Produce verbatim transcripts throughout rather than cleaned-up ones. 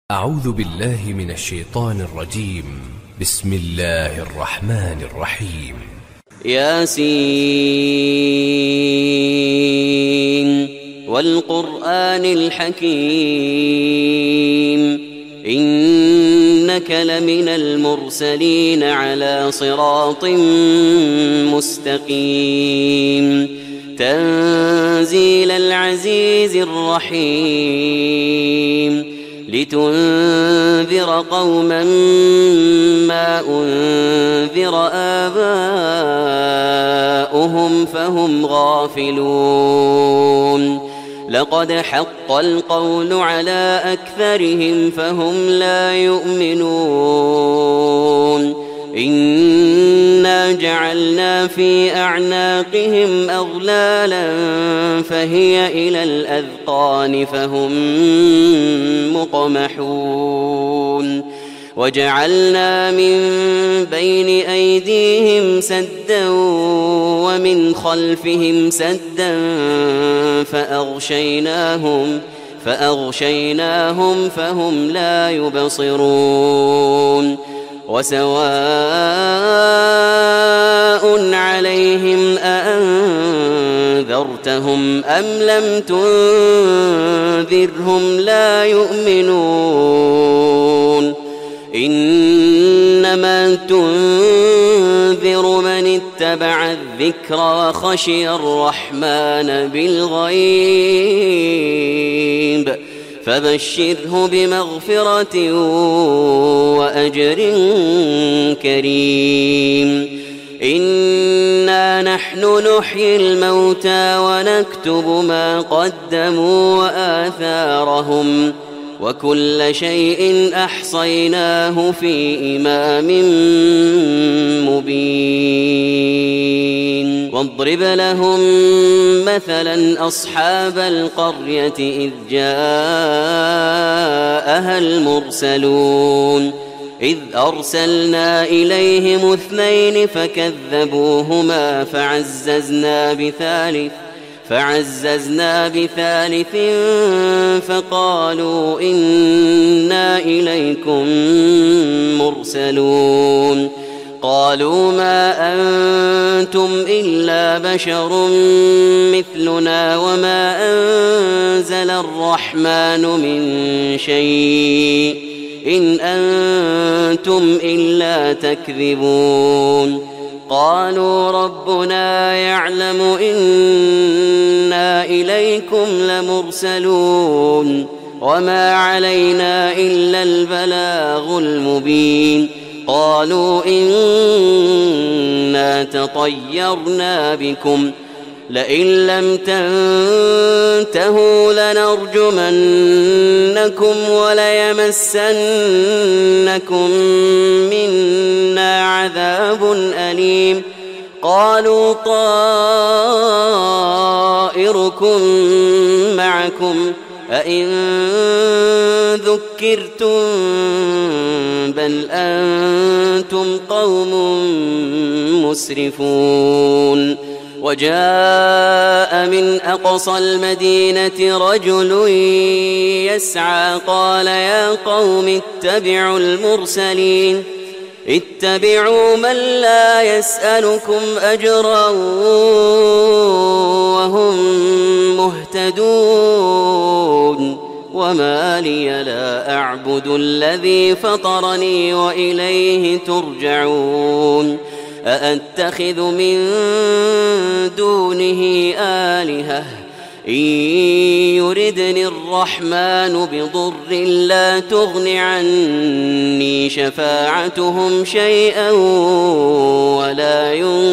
أعوذ بالله من الشيطان الرجيم. بسم الله الرحمن الرحيم. ياسين والقرآن الحكيم إنك لمن المرسلين على صراط مستقيم تنزيل العزيز الرحيم لتنذر قوما ما أنذر آباؤهم فهم غافلون لقد حق القول على أكثرهم فهم لا يؤمنون إنا جعلنا في أعناقهم أغلالا فهي إلى الأذقان فهم مقمحون وجعلنا من بين أيديهم سدا ومن خلفهم سدا فأغشيناهم فأغشيناهم فهم لا يبصرون وسواء عليهم أأنذرتهم أم لم تنذرهم لا يؤمنون إنما تنذر من اتبع الذكر وخشي الرحمن بالغيب فبشره بمغفرة وأجر كريم إنا نحن نحيي الموتى ونكتب ما قدموا وآثارهم وكل شيء أحصيناه في إمام مبين واضرب لهم مثلا أصحاب القرية إذ جاءها المرسلون إذ أرسلنا إليهم اثنين فكذبوهما فعززنا بثالث فعززنا بثالث فقالوا إنا إليكم مرسلون قالوا ما أنتم إلا بشر مثلنا وما أنزل الرحمن من شيء إن أنتم إلا تكذبون قالوا ربنا يعلم إنا إليكم لمرسلون وما علينا إلا البلاغ المبين قالوا إنا تطيرنا بكم لئن لم تنتهوا لنرجمنكم وليمسنكم منا عذاب أليم قالوا طائركم معكم أئن ذكرتم بل أنتم قوم مسرفون وجاء من أقصى المدينة رجل يسعى قال يا قوم اتبعوا المرسلين اتبعوا من لا يسألكم أجرا وهم مهتدون وما لي لا أعبد الذي فطرني وإليه ترجعون أأتخذ من دونه آلهة إن يردني الرحمن بضر لا تغن عني شفاعتهم شيئا ولا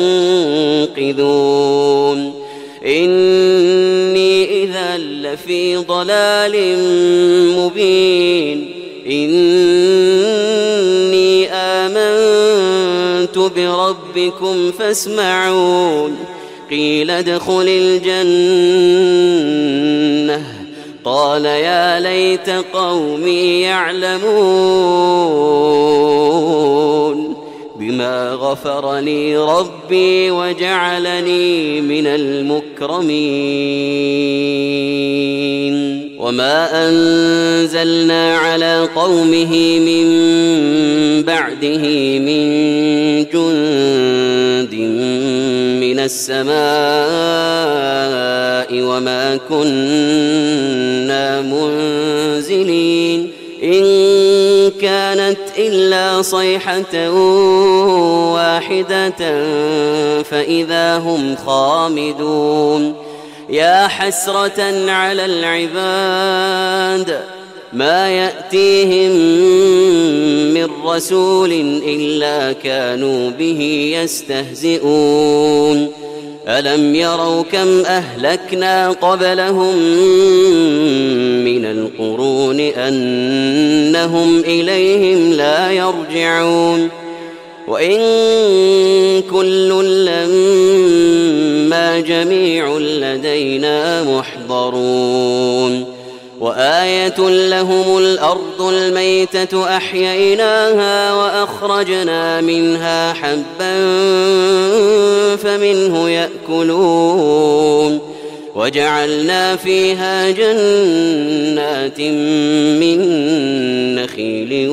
ينقذون إني إذا لفي ضلال مبين إني آمنت بربكم فاسمعون قيل ادخل الجنة قال يا ليت قومي يعلمون بما غفر لي ربي وجعلني من المكرمين وما أنزلنا على قومه من بعده من جند من السماء وما كنا منزلين إن كانت إلا صيحة واحدة فإذا هم خامدون يا حسرة على العباد ما يأتيهم من رسول إلا كانوا به يستهزئون ألم يروا كم أهلكنا قبلهم من القرون أنهم إليهم لا يرجعون وإن كل لما جميع لدينا محضرون وآية لهم الأرض الميتة أحييناها وأخرجنا منها حبا فمنه يأكلون وجعلنا فيها جنات من نخيل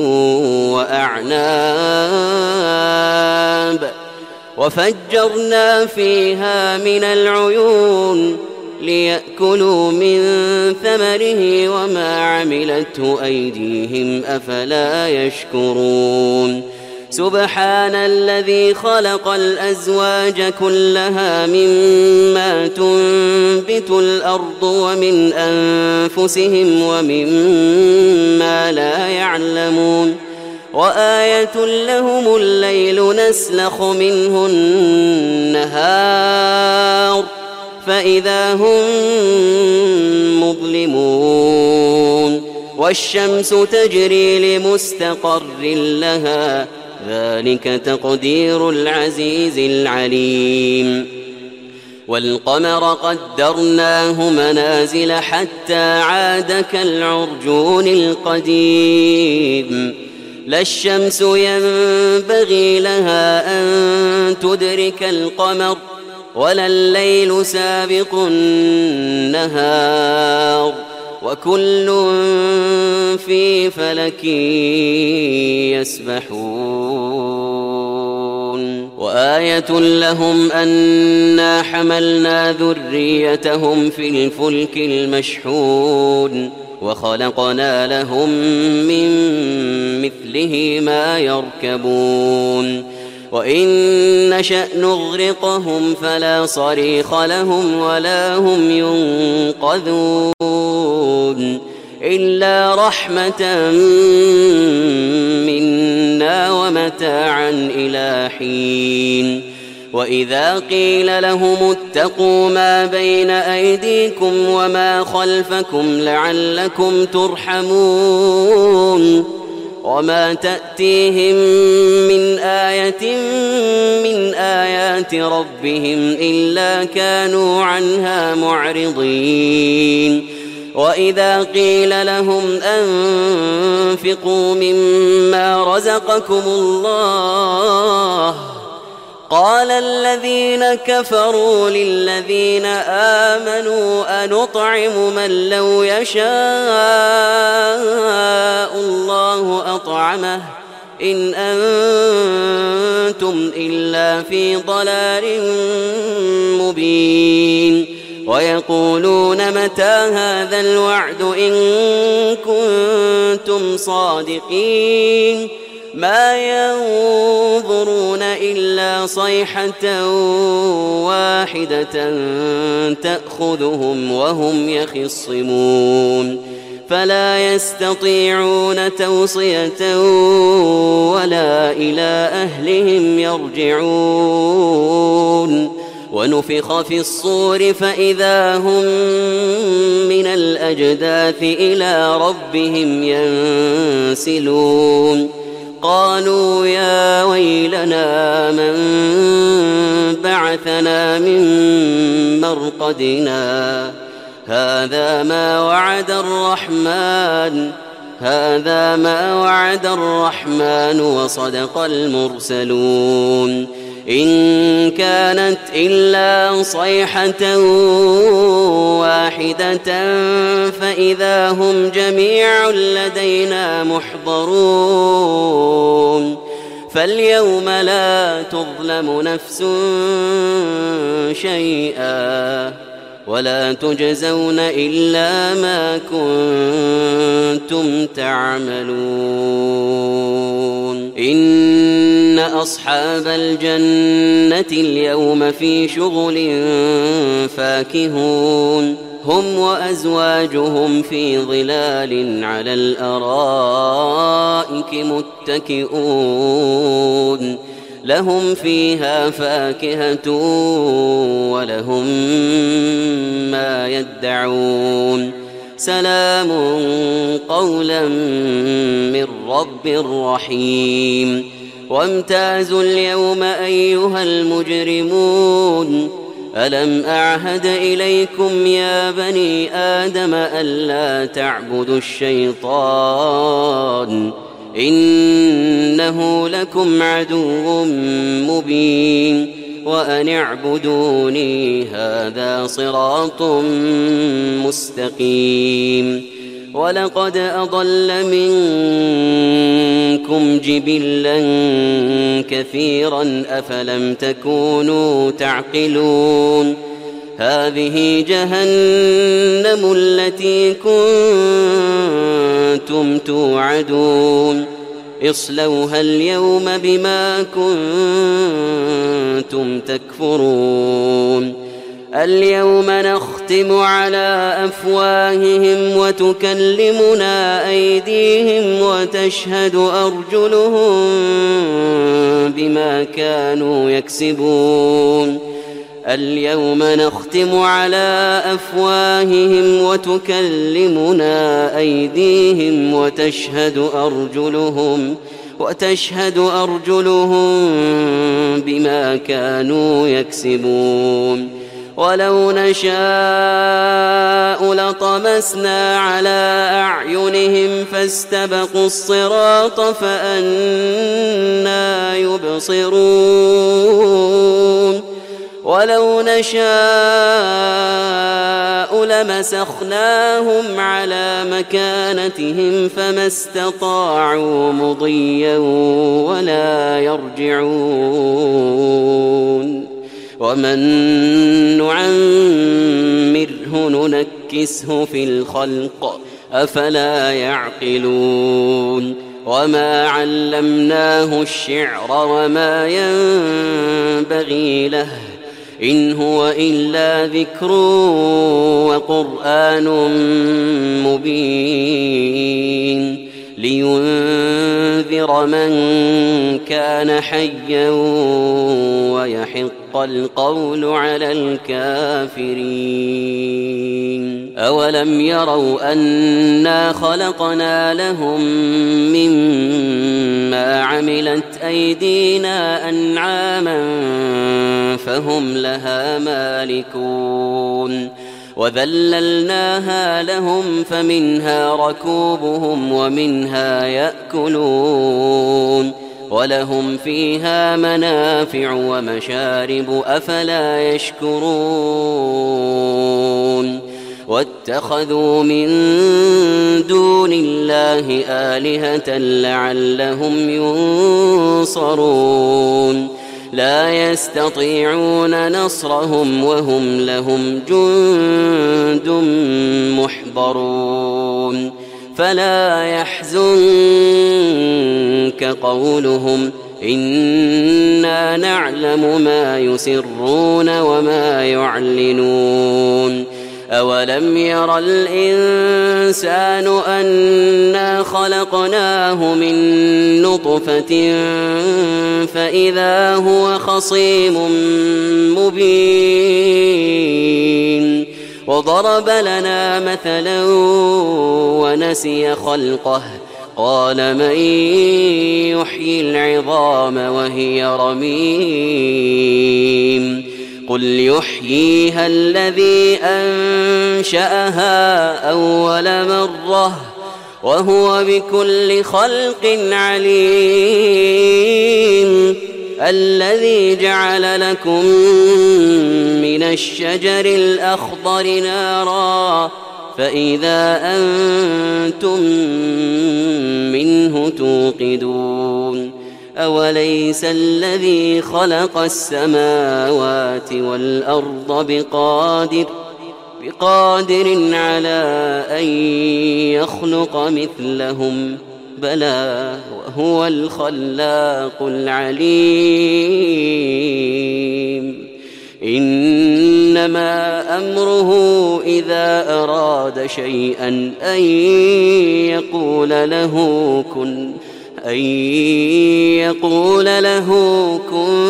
وأعناب وفجرنا فيها من العيون ليأكلوا من ثمره وما عملته أيديهم أفلا يشكرون سبحان الذي خلق الأزواج كلها مما تنبت الأرض ومن أنفسهم ومما لا يعلمون وآية لهم الليل نسلخ منه النهار فإذا هم مظلمون والشمس تجري لمستقر لها ذلك تقدير العزيز العليم والقمر قدرناه منازل حتى عاد كالعرجون القديم لا الشمس ينبغي لها أن تدرك القمر ولا الليل سابق النهار وكل في فلك يسبحون وآية لهم أنا حملنا ذريتهم في الفلك المشحون وخلقنا لهم من مثله ما يركبون وإن نشأ نغرقهم فلا صريخ لهم ولا هم ينقذون إلا رحمة منا ومتاعا إلى حين وإذا قيل لهم اتقوا ما بين أيديكم وما خلفكم لعلكم ترحمون وما تأتيهم من آية من آيات ربهم إلا كانوا عنها معرضين وإذا قيل لهم أنفقوا مما رزقكم الله قال الذين كفروا للذين آمنوا أنطعم من لو يشاء الله أطعمه إن أنتم إلا في ضلال مبين ويقولون متى هذا الوعد إن كنتم صادقين ما ينظرون إلا صيحة واحدة تأخذهم وهم يخصمون فلا يستطيعون توصية ولا إلى أهلهم يرجعون ونفخ في الصور فإذا هم من الأجداث إلى ربهم ينسلون قالوا يا ويلنا من بعثنا من مرقدنا هذا ما وعد الرحمن هذا ما وعد الرحمن وصدق المرسلون إن كانت إلا صيحة واحدة فإذا هم جميع لدينا محضرون فاليوم لا تظلم نفس شيئا ولا تجزون إلا ما كنتم تعملون إن أصحاب الجنة اليوم في شغل فاكهون هم وأزواجهم في ظلال على الأرائك متكئون لهم فيها فاكهة ولهم ما يدعون سلام قولا من رب رحيم وامتازوا اليوم أيها المجرمون ألم أعهد إليكم يا بني آدم ألا تعبدوا الشيطان إنه لكم عدو مبين وأن اعبدوني هذا صراط مستقيم ولقد أضل منكم جبلا كثيرا أفلم تكونوا تعقلون هذه جهنم التي كنتم توعدون اصلوها اليوم بما كنتم تكفرون اليوم نختم على أفواههم وتكلمنا أيديهم وتشهد أرجلهم بما كانوا يكسبون اليوم نختم على أفواههم وتكلمنا أيديهم وتشهد أرجلهم وتشهد أرجلهم بما كانوا يكسبون ولو نشاء لطمسنا على أعينهم فاستبقوا الصراط فأنى يبصرون ولو نشاء لمسخناهم على مكانتهم فما استطاعوا مضيا ولا يرجعون ومن نعمره ننكسه في الخلق أفلا يعقلون وما علمناه الشعر وما ينبغي له إن هو إلا ذكر وقرآن مبين لينذر من كان حيا ويحق القول على الكافرين أولم يروا أنا خلقنا لهم مما عملت أيدينا أنعاما فهم لها مالكون وذللناها لهم فمنها ركوبهم ومنها يأكلون ولهم فيها منافع ومشارب أفلا يشكرون واتخذوا من دون الله آلهة لعلهم ينصرون لا يستطيعون نصرهم وهم لهم جند محضرون فلا يحزنك قولهم إنا نعلم ما يسرون وما يعلنون أولم ير الإنسان أنا خلقناه من نطفة فإذا هو خصيم مبين وضرب لنا مثلا ونسي خلقه قال من يحيي العظام وهي رميم قل يحييها الذي أنشأها أول مرة وهو بكل خلق عليم الذي جعل لكم من الشجر الأخضر نارا فإذا أنتم منه توقدون أوليس الذي خلق السماوات والأرض بقادر بقادر على أن يخلق مثلهم بلى وهو الخلاق العليم إنما أمره إذا أراد شيئا أن يقول له كن أن يقول له كن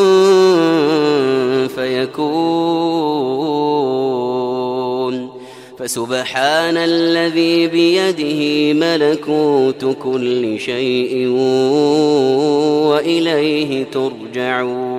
فيكون فسبحان الذي بيده ملكوت كل شيء وإليه ترجعون